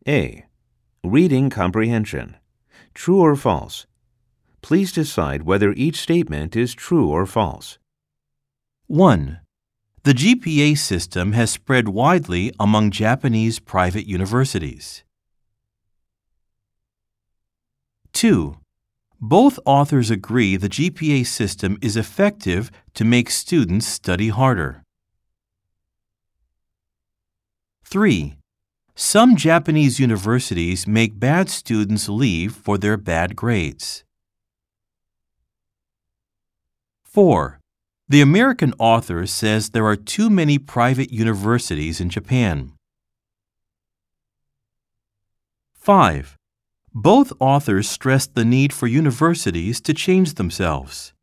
A. Reading comprehension. True or false? Please decide whether each statement is true or false. 1. The GPA system has spread widely among Japanese private universities. 2. Both authors agree the GPA system is effective to make students study harder. 3. Some Japanese universities make bad students leave for their bad grades. 4. The American author says there are too many private universities in Japan. 5. Both authors stress the need for universities to change themselves.